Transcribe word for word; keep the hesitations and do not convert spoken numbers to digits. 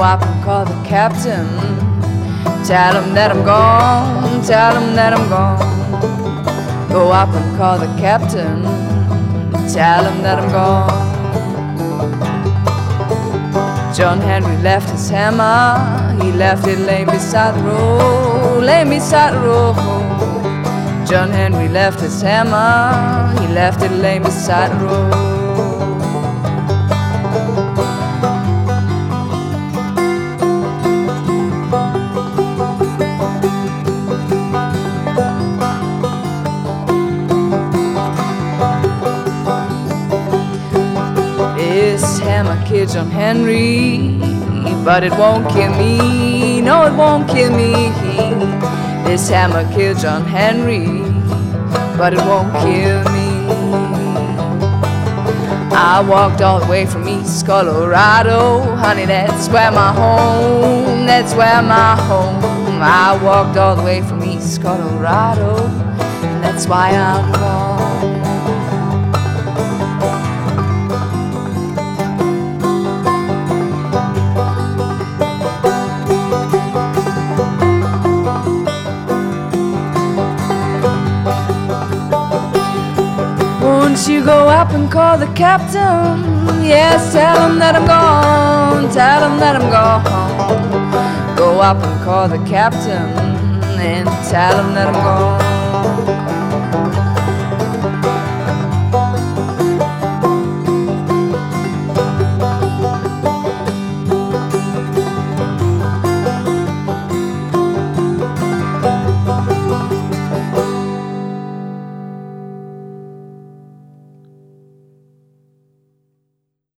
up and call the captain. Tell him that I'm gone, tell him that I'm gone. Go up and call the captain. Tell him that I'm gone. John Henry left his hammer, he left it laying beside the road, laying beside the road. John Henry left his hammer, he left it laying beside the road. This hammer killed John Henry, but it won't kill me, no it won't kill me. This hammer killed John Henry, but it won't kill me. I walked all the way from East Colorado, honey, that's where my home, that's where my home. I walked all the way from East Colorado, and that's why I'm gone. Won't you go up and call the captain? Yes, tell him that I'm gone, tell him that I'm gone. Go up and call the captain and tell him that I'm gone.